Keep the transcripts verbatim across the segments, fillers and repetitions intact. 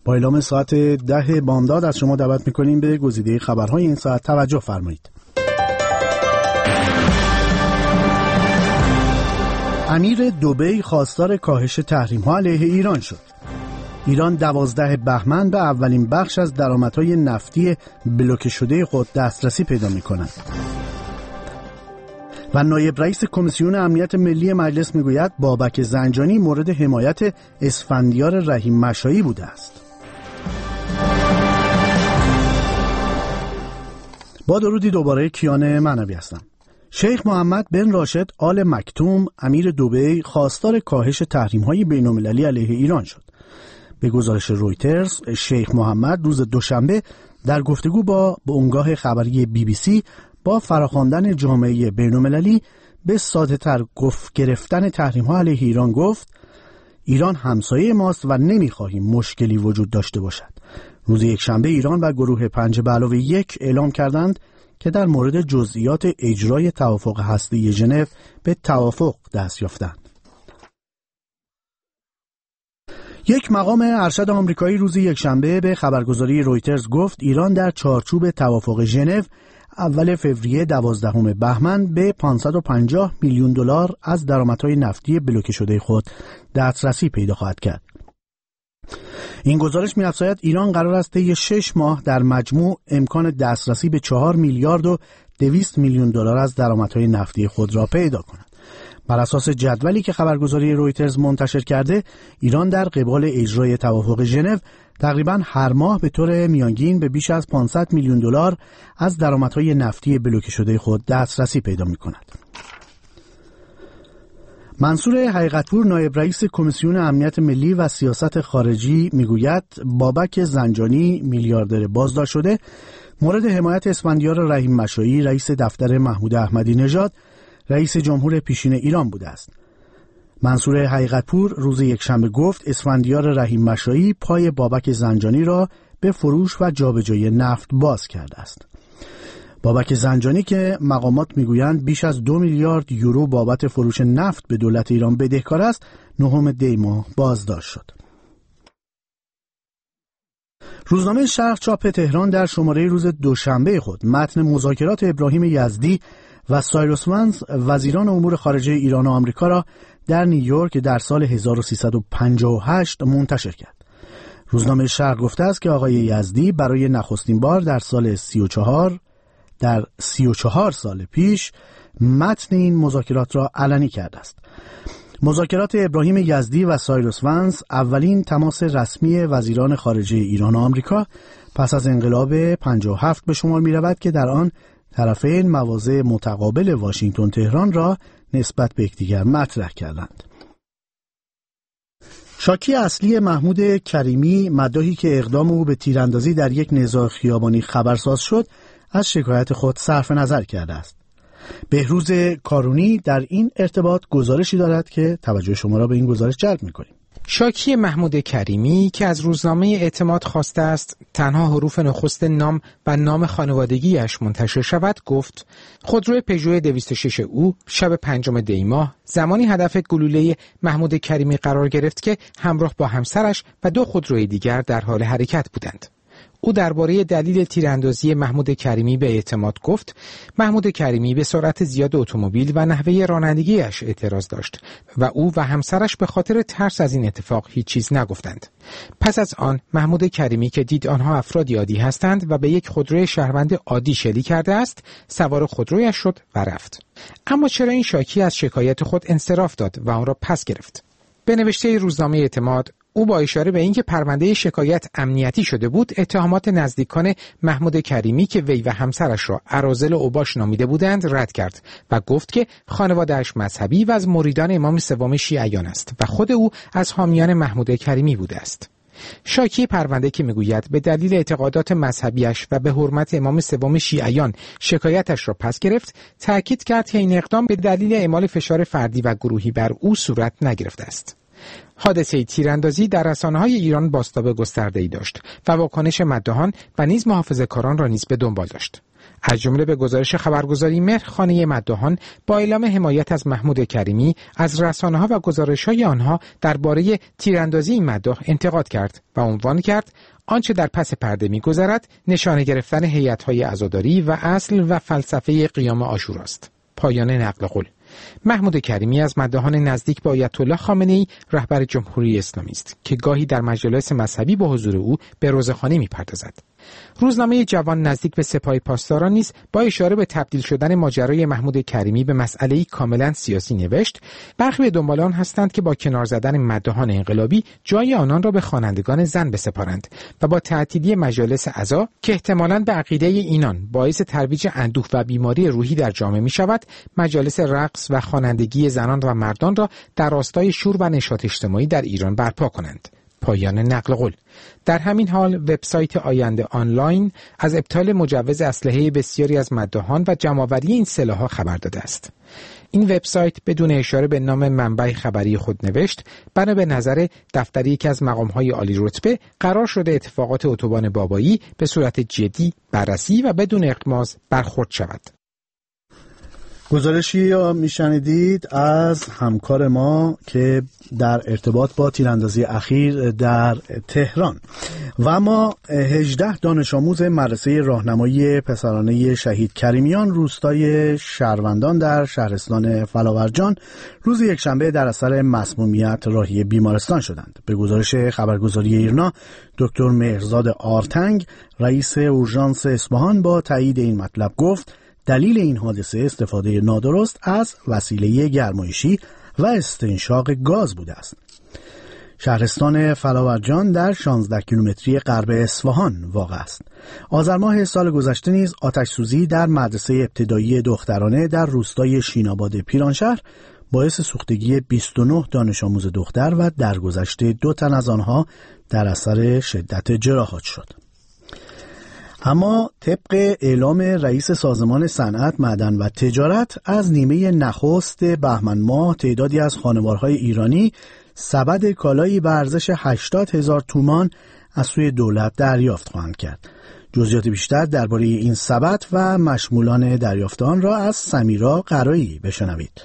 با اعلام ساعت ده بامداد از شما دعوت میکنیم به گزیده خبرهای این ساعت توجه فرمایید. امیر دبی خواستار کاهش تحریم‌ها علیه ایران شد. ایران دوازده بهمن به اولین بخش از درآمدهای نفتی بلوکه شده خود دسترسی پیدا می‌کند. و نایب رئیس کمیسیون امنیت ملی مجلس میگوید بابک زنجانی مورد حمایت اسفندیار رحیم مشایی بوده است. با درودی دوباره کیان معنوی هستم. شیخ محمد بن راشد آل مکتوم امیر دبی خواستار کاهش تحریم‌های بین‌المللی علیه ایران شد. به گزارش رویترز، شیخ محمد روز دوشنبه در گفتگو با بنگاه خبری بی بی سی با فراخواندن جامعه بین‌المللی به ساده‌تر گفت گرفتن تحریم‌ها علیه ایران گفت: ایران همسایه ماست و نمی‌خواهیم مشکلی وجود داشته باشد. روز یکشنبه ایران و گروه پنج به علاوه یک اعلام کردند که در مورد جزئیات اجرای توافق هسته‌ای ژنو به توافق دست یافتند. یک مقام ارشد آمریکایی روز یکشنبه به خبرگزاری رویترز گفت ایران در چارچوب توافق ژنو اول فوریه دوازدهم بهمن به پانصد و پنجاه میلیون دلار از درآمدهای نفتی بلوکه شده خود دسترسی پیدا خواهد کرد. این گزارش می‌افزاید ایران قرار است طی شش ماه در مجموع امکان دسترسی به چهار میلیارد و دویست میلیون دلار از درآمدهای نفتی خود را پیدا کند. بر اساس جدولی که خبرگزاری رویترز منتشر کرده، ایران در قبال اجرای توافق ژنو تقریباً هر ماه به طور میانگین به بیش از پانصد میلیون دلار از درآمدهای نفتی بلوکه شده خود دسترسی پیدا می‌کند. منصور حقیقت‌پور نایب رئیس کمیسیون امنیت ملی و سیاست خارجی میگوید بابک زنجانی میلیاردر بازداشت شده مورد حمایت اسفندیار رحیم مشایی رئیس دفتر محمود احمدی نژاد رئیس جمهور پیشین ایران بوده است. منصور حقیقت‌پور روز یکشنبه گفت اسفندیار رحیم مشایی پای بابک زنجانی را به فروش و جابجایی نفت باز کرده است. بابک زنجانی که مقامات میگویند بیش از دو میلیارد یورو بابت فروش نفت به دولت ایران بدهکار است، نهم دی ماه بازداشت شد. روزنامه شرق چاپ تهران در شماره روز دوشنبه خود متن مذاکرات ابراهیم یزدی و سایروس ونز وزیران امور خارجه ایران و آمریکا را در نیویورک در سال هزار و سیصد و پنجاه و هشت منتشر کرد. روزنامه شرق گفته است که آقای یزدی برای نخستین بار در سال سی و چهار در سی و چهار سال پیش متن این مذاکرات را علنی کرده است. مذاکرات ابراهیم یزدی و سایروس ونز اولین تماس رسمی وزیران خارجه ایران و آمریکا پس از انقلاب پنجاه و هفت به شمار می رود که در آن طرفین مواضع متقابل واشنگتن تهران را نسبت به یکدیگر مطرح کردند. شاکی اصلی محمود کریمی مدعی که اقدام او به تیراندازی در یک نزاع خیابانی خبرساز شد از شکایت خود صرف نظر کرده است. بهروز کارونی در این ارتباط گزارشی دارد که توجه شما را به این گزارش جلب می‌کنیم. شاکی محمود کریمی که از روزنامه اعتماد خواسته است تنها حروف نخست نام و نام خانوادگیش منتشر شود گفت خودروی پژو دویست و شش او شب پنجم دی ماه زمانی هدف گلوله محمود کریمی قرار گرفت که همراه با همسرش و دو خودروی دیگر در حال حرکت بودند. او درباره دلیل تیراندازی محمود کریمی به اعتماد گفت محمود کریمی به سرعت زیاد اتومبیل و نحوه رانندگیش اعتراض داشت و او و همسرش به خاطر ترس از این اتفاق هیچ چیز نگفتند. پس از آن محمود کریمی که دید آنها افرادی عادی هستند و به یک خودروی شهروند عادی شلی کرده است سوار خودرویش شد و رفت. اما چرا این شاکی از شکایت خود انصراف داد و آن را پس گرفت؟ به نوشته روزنامه اعتماد او با اشاره به اینکه پرونده شکایت امنیتی شده بود اتهامات نزدیکان محمود کریمی که وی و همسرش را اراذل اوباش نامیده بودند رد کرد و گفت که خانواده‌اش مذهبی و از مریدان امام سوم شیعیان است و خود او از حامیان محمود کریمی بوده است. شاکی پرونده که میگوید به دلیل اعتقادات مذهبیش و به حرمت امام سوم شیعیان شکایتش را پس گرفت، تاکید کرد که این اقدام به دلیل اعمال فشار فردی و گروهی بر او صورت نگرفته است. حادثه تیراندازی در رسانه‌های ایران بازتاب گسترده‌ای داشت و واکنش مداحان و نیز محافظه‌کاران را نیز به دنبال داشت. از جمله به گزارش خبرگزاری مهر، خانه مداحان با اعلام حمایت از محمود کریمی از رسانه‌ها و گزارش‌های آنها درباره تیراندازی این مداح انتقاد کرد و عنوان کرد آنچه در پس پرده می‌گذرد نشانه گرفتن هیئت‌های عزاداری و اصل و فلسفه قیام عاشوراست. پایان نقل قول. محمود کریمی از مداحان نزدیک به آیت الله خامنه‌ای رهبر جمهوری اسلامی است که گاهی در مجالس مذهبی با حضور او به روزخوانی می‌پردازد. روزنامه جوان نزدیک به سپاه پاسداران نیز با اشاره به تبدیل شدن ماجرای محمود کریمی به مسئله‌ای کاملا سیاسی نوشت: برخی به دنبال آن هستند که با کنار زدن مداحان انقلابی جای آنان را به خوانندگان زن بسپارند و با تعطیلی مجالس عزا که احتمالاً به عقیده اینان باعث ترویج اندوه و بیماری روحی در جامعه می‌شود، مجالس رقص و خوانندگی زنان و مردان را در راستای شور و نشاط اجتماعی در ایران برپا کنند. پایان نقل قول. در همین حال وبسایت آینده آنلاین از ابطال مجوز اسلحه بسیاری از مداحان و جمع‌آوری این سلاح‌ها خبر داده است. این وبسایت بدون اشاره به نام منبع خبری خود نوشت: بنا به نظر دفتر یکی از مقام‌های عالی رتبه قرار شده اتفاقات اتوبان بابایی به صورت جدی بررسی و بدون اغماض برخورد شود. گزارشی را میشنیدید از همکار ما که در ارتباط با تیراندازی اخیر در تهران. و ما هجده دانش آموز مدرسه راهنمایی پسرانه شهید کریمیان روستای شهروندان در شهرستان فلاورجان روز یکشنبه در اثر مسمومیت راهی بیمارستان شدند. به گزارش خبرگزاری ایرنا، دکتر مهرزاد آرتنگ رئیس اورژانس اصفهان با تایید این مطلب گفت دلیل این حادثه استفاده نادرست از وسیله گرمایشی و استنشاق گاز بوده است. شهرستان فلاورجان در شانزده کیلومتری غرب اصفهان واقع است. آذر ماه سال گذشته نیز آتش سوزی در مدرسه ابتدایی دخترانه در روستای شیناباد پیرانشهر باعث سوختگی بیست و نه دانش آموز دختر و درگذشت دو تن از آنها در اثر شدت جراحات شد. اما طبق اعلام رئیس سازمان صنعت، معدن و تجارت، از نیمه نخست بهمن ماه تعدادی از خانوارهای ایرانی سبد کالایی به ارزش هشتاد هزار تومان از سوی دولت دریافت خواهند کرد. جزئیات بیشتر درباره این سبد و مشمولان دریافت آن را از سمیرا قرایی بشنوید.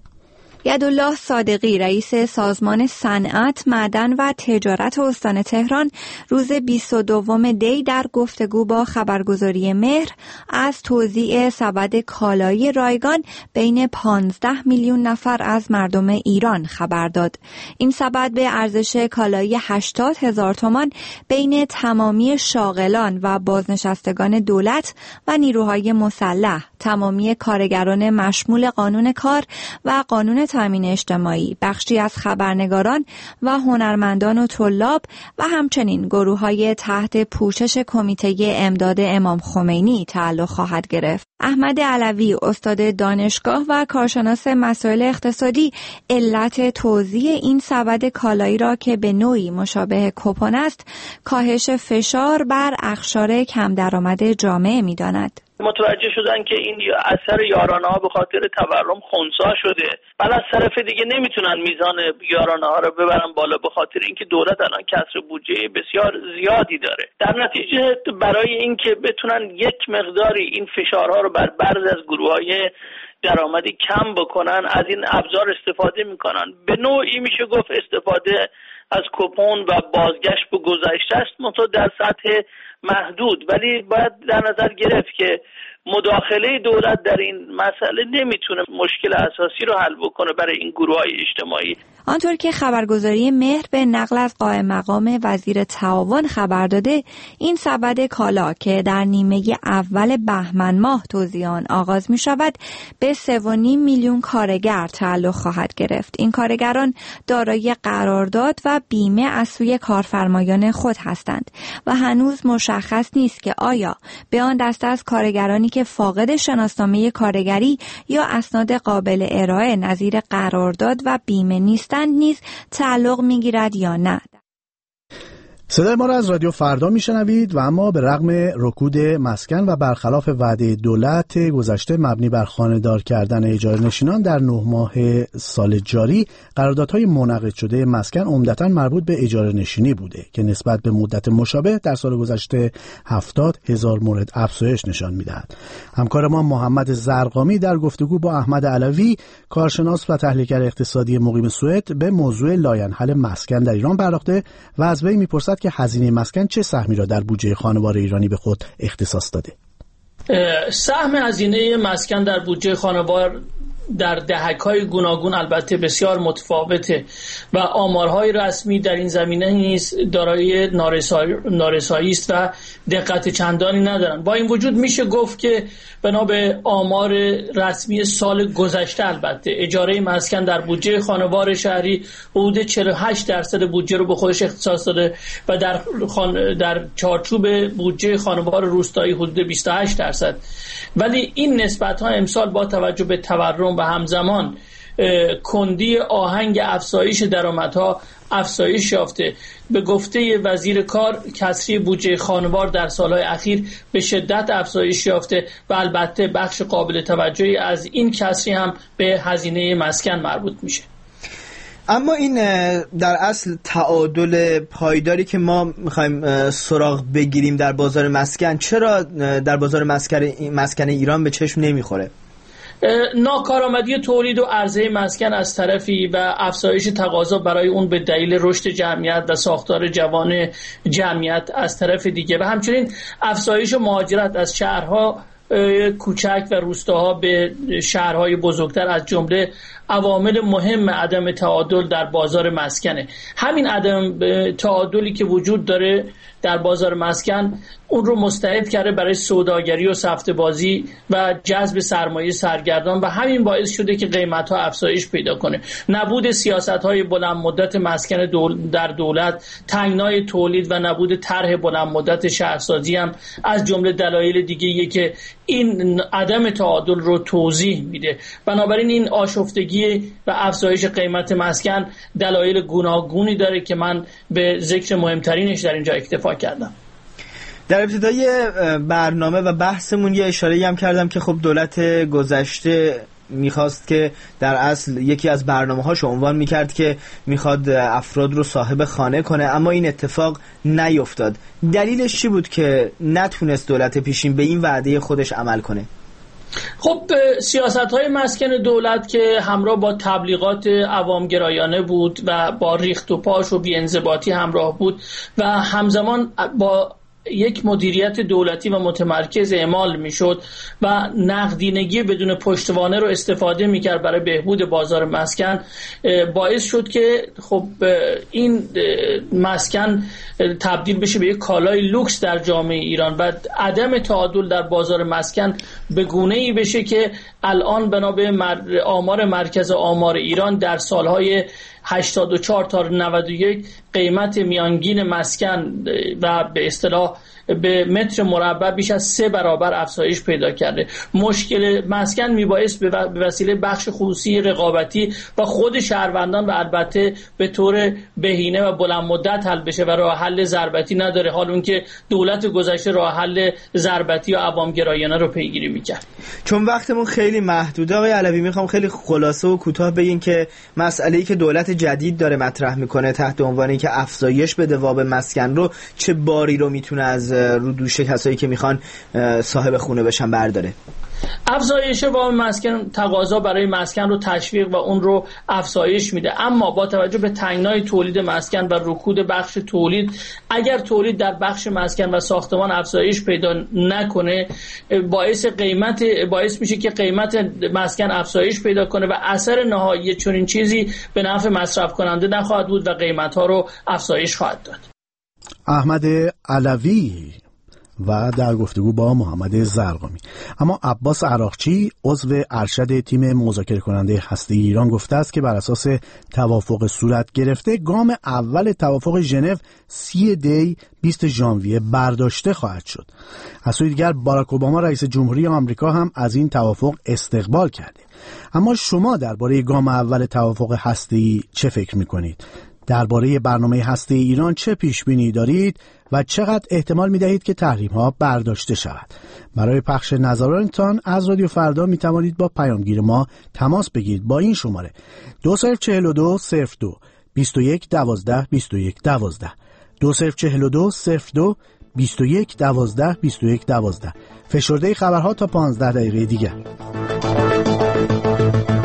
یدالله صادقی رئیس سازمان صنعت، معدن و تجارت استان تهران روز بیست و دوم دی در گفتگو با خبرگزاری مهر از توزیع سبد کالایی رایگان بین پانزده میلیون نفر از مردم ایران خبر داد. این سبد به ارزش کالایی هشتاد هزار تومان بین تمامی شاغلان و بازنشستگان دولت و نیروهای مسلح، تمامی کارگران مشمول قانون کار و قانون تامین اجتماعی، بخشی از خبرنگاران و هنرمندان و طلاب و همچنین گروه‌های تحت پوشش کمیته امداد امام خمینی تعلق خواهد گرفت. احمد علوی، استاد دانشگاه و کارشناس مسائل اقتصادی، علت توزیع این سبد کالایی را که به نوعی مشابه کوپن است، کاهش فشار بر اقشار کم درآمد جامعه می‌داند. متوجه شدن که این اثر یارانه ها به خاطر تورم خنثی شده، ولی از طرف دیگه نمیتونن میزان یارانه ها رو ببرن بالا به خاطر اینکه دولت الان کسر بودجه بسیار زیادی داره. در نتیجه برای اینکه بتونن یک مقداری این فشارها رو بر بعضی از گروه‌های درآمدی کم بکنن، از این ابزار استفاده میکنن. به نوعی میشه گفت استفاده از کوپن و بازگشت به گذشته است، منتها در سطح محدود، ولی باید در نظر گرفت که مداخله دولت در این مسئله نمیتونه مشکل اساسی رو حل بکنه برای این گروه‌های اجتماعی. آنطور که خبرگزاری مهر به نقل از قائم مقام وزیر تعاون خبر داده، این سبد کالا که در نیمه اول بهمن ماه توزیع آن آغاز می شود به سه و نیم میلیون کارگر تعلق خواهد گرفت. این کارگران دارای قرارداد و بیمه از سوی کارفرمایان خود هستند و هنوز مشخص نیست که آیا به آن دسته از کارگرانی که فاقد شناسنامه کارگری یا اسناد قابل ارائه نظیر قرارداد و بیمه نیستند نیز تعلق میگیرد یا نه. صدای ما را از رادیو فردا میشنوید و اما به رغم رکود مسکن و برخلاف وعده دولت گذشته مبنی بر خانه‌دار کردن اجاره نشینان در نه ماه سال جاری، قراردادهای منعقد شده مسکن عمدتاً مربوط به اجاره نشینی بوده که نسبت به مدت مشابه در سال گذشته هفتاد هزار مورد افزایش نشان می‌دهد. همکار ما محمد زرقامی در گفتگو با احمد علوی، کارشناس و تحلیلگر اقتصادی مقیم سوئد، به موضوع لاینحل مسکن در ایران پرداخته و از وی می‌پرسد که هزینه مسکن چه سهمی را در بودجه خانوار ایرانی به خود اختصاص داده؟ سهم هزینه مسکن در بودجه خانوار در دهک‌های گوناگون البته بسیار متفاوته و آمارهای رسمی در این زمینه نیز دارای نارسایی است و دقت چندانی ندارند. با این وجود میشه گفت که بنا به آمار رسمی سال گذشته البته اجاره مسکن در بودجه خانوار شهری حدود چهل و هشت درصد بودجه رو به خودش اختصاص داده و در خان... در چارچوب بودجه خانوار روستایی حدود بیست و هشت درصد. ولی این نسبت‌ها امسال با توجه به تورم و همزمان کندی آهنگ افزایش درآمدها افزایش یافته. به گفته وزیر کار، کسری بودجه خانوار در سالهای اخیر به شدت افزایش یافته و البته بخش قابل توجهی از این کسری هم به هزینه مسکن مربوط میشه. اما این در اصل تعادل پایداری که ما میخوایم سراغ بگیریم در بازار مسکن، چرا در بازار مسکن ایران به چشم نمیخوره؟ ناکارآمدی تولید و عرضه مسکن از طرفی و افزایش تقاضا برای اون به دلیل رشد جمعیت و ساختار جوان جمعیت از طرف دیگه و همچنین افزایش مهاجرت از شهرها کوچک و روستاها به شهرهای بزرگتر از جمله عوامل مهم عدم تعادل در بازار مسکنه. همین عدم تعادلی که وجود داره در بازار مسکن اون رو مستعد کرده برای سوداگری و سفته بازی و جذب سرمایه سرگردان و همین باعث شده که قیمت‌ها افزایش پیدا کنه. نبود سیاست‌های بلند مدت مسکن دول در دولت، تنگنای تولید و نبود طرح بلند مدت شهرسازی هم از جمله دلایل دیگه‌ایه که این عدم تعادل رو توضیح میده. بنابراین این آشفتگی و افزایش قیمت مسکن دلایل گوناگونی داره که من به ذکر مهمترینش در اینجا اکتفا کردم. در ابتدای برنامه و بحثمون یه اشاره‌ای هم کردم که خب دولت گذشته میخواست که در اصل یکی از برنامه‌هاش عنوان میکرد که میخواد افراد رو صاحب خانه کنه، اما این اتفاق نیفتاد. دلیلش چی بود که نتونست دولت پیشین به این وعده خودش عمل کنه؟ خب سیاست‌های مسکن دولت که همراه با تبلیغات عوامگرایانه بود و با ریخت و پاش و بی‌انضباطی همراه بود و همزمان با یک مدیریت دولتی و متمرکز اعمال میشد و نقدینگی بدون پشتوانه رو استفاده میکرد برای بهبود بازار مسکن، باعث شد که خب این مسکن تبدیل بشه به یک کالای لوکس در جامعه ایران و عدم تعادل در بازار مسکن به گونه‌ای بشه که الان بنا به آمار مرکز آمار ایران در سالهای هشتاد و چهار تا نود و یک قیمت میانگین مسکن و به اصطلاح به متر مربع بیش از سه برابر افزایش پیدا کرده. مشکل مسکن میبایست به وسیله بخش خصوصی رقابتی و خود شهروندان و البته به طور بهینه و بلند مدت حل بشه و راه حل ضربتی نداره، حال اون که دولت گذشته راه حل ضربتی و عوامگرایانه رو پیگیری میکرد. چون وقتمون خیلی محدوده آقای علوی، میخوام خیلی خلاصه و کوتاه بگین که مسئله‌ای که دولت جدید داره مطرح میکنه تحت عنوانی که افزایش بده وام مسکن رو، چه باری رو میتونه از رو دوش کسایی که میخوان صاحب خونه بشن برداره؟ افزایش وام مسکن تقاضا برای مسکن رو تشویق و اون رو افزایش میده، اما با توجه به تنگنای تولید مسکن و رکود بخش تولید، اگر تولید در بخش مسکن و ساختمان افزایش پیدا نکنه باعث قیمت باعث میشه که قیمت مسکن افزایش پیدا کنه و اثر نهایی چنین چیزی به نفع مصرف کننده نخواهد بود و قیمت ها رو افزایش خواهد داد. احمد علوی و در گفتگو با محمد زرقامی. اما عباس عراقچی عضو ارشد تیم مذاکره کننده هسته‌ای ایران گفته است که بر اساس توافق صورت گرفته گام اول توافق ژنو سی دی بیست ژانویه برداشته خواهد شد. از سوی دیگر باراک اوباما رئیس جمهوری آمریکا هم از این توافق استقبال کرده. اما شما درباره گام اول توافق هسته‌ای چه فکر می‌کنید؟ درباره برنامه هسته ایران چه پیش بینی دارید و چقدر احتمال می دهید که تحریم ها برداشته شود؟ برای پخش نظراتتان از رادیو فردا می توانید با پیامگیر ما تماس بگیرید با این شماره دو صفر چهل دو صفر دو بیست و یک دوازده بیست و یک دوازده دو صفر چهل دو صفر دو بیست و یک دوازده بیست و یک دوازده. فشرده خبرها تا پانزده دقیقه دیگر.